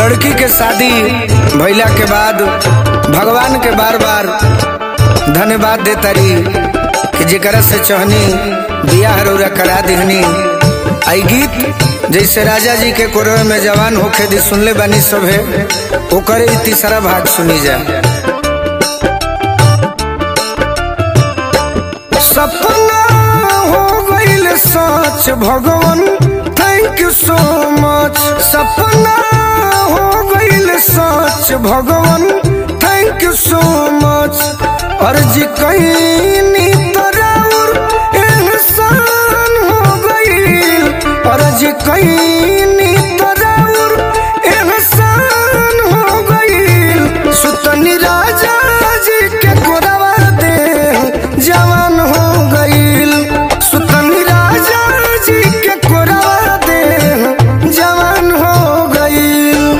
लड़की के शादी भइला के बाद भगवान के बार बार धन्यवाद देता रही कि जेकरा से चहनी बियाह रौरा करा दिहनी। आई गीत जैसे राजा जी के कोरवे में जवान होखे दी सुनले बानी सब है, ओकरे तीसरा भाग सुनी जा। सपना हो गइल सच भगवान थैंक यू सो मच। सपना हो गइल सच भगवान थैंक यू सो मच। अर्जी कईनी तराउर एहसान हो गइल। अर्जी कईनी तराउर एहसान हो गइल। सुतनी राजा जी के कोरवा दे जवान हो गइल। सुतनी राजा जी के कोरवा दे जवान हो गइल।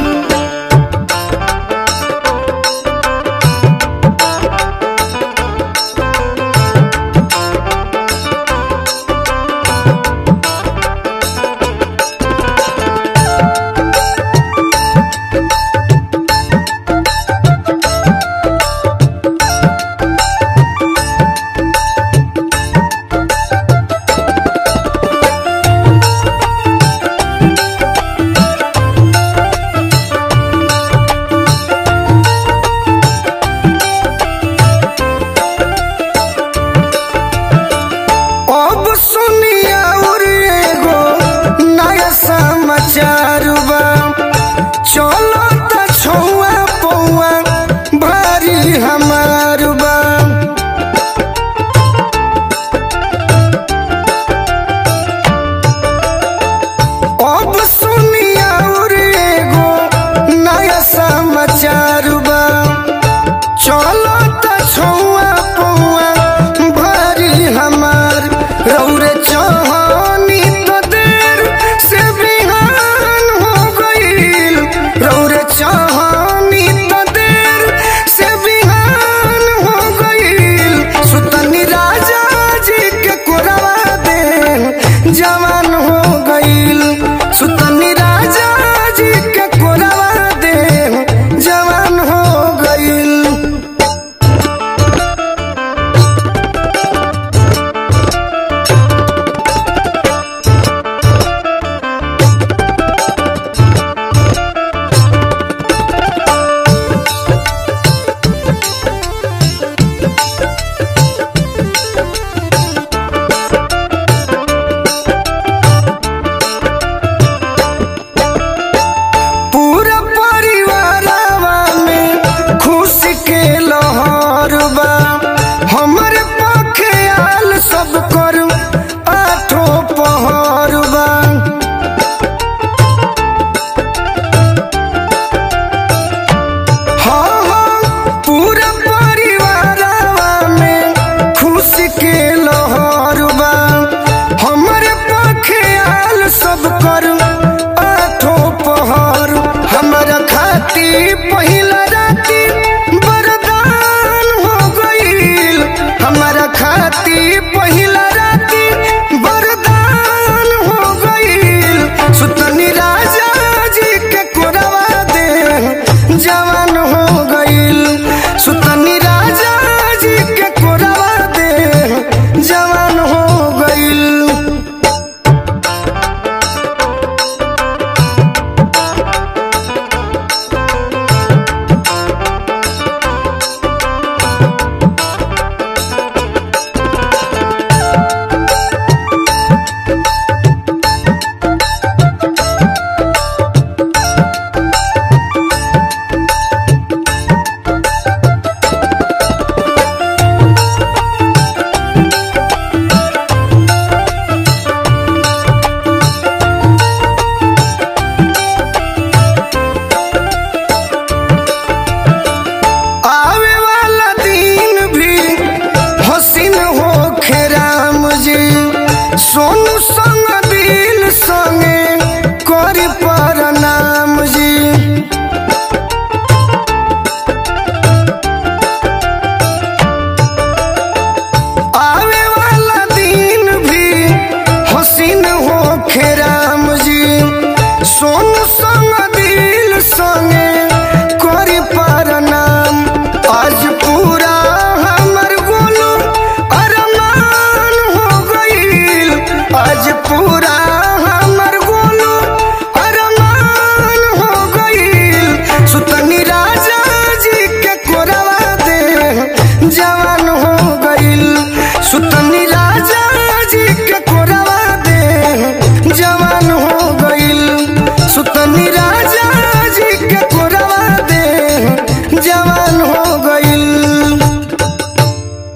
जवान हो गइल। सुतनी राजा जी के कोरवा दे जवान हो गइल। हमरे पखे आल सब कर आठो पहर बा। हाँ हाँ पूरा परिवारवा में खुशी के लहर बा। हमरे पखे आल सब कर आठो पहर। हमारा खाती पहिला राती हमारा खाती पहिला राती वरदान हो गइल। सुतनी राजा जी के कोरवा दे जवान हो गइल। सुतनी राजा जी के कोरवा दे जवान हो गइल। सोनू संग दिल संग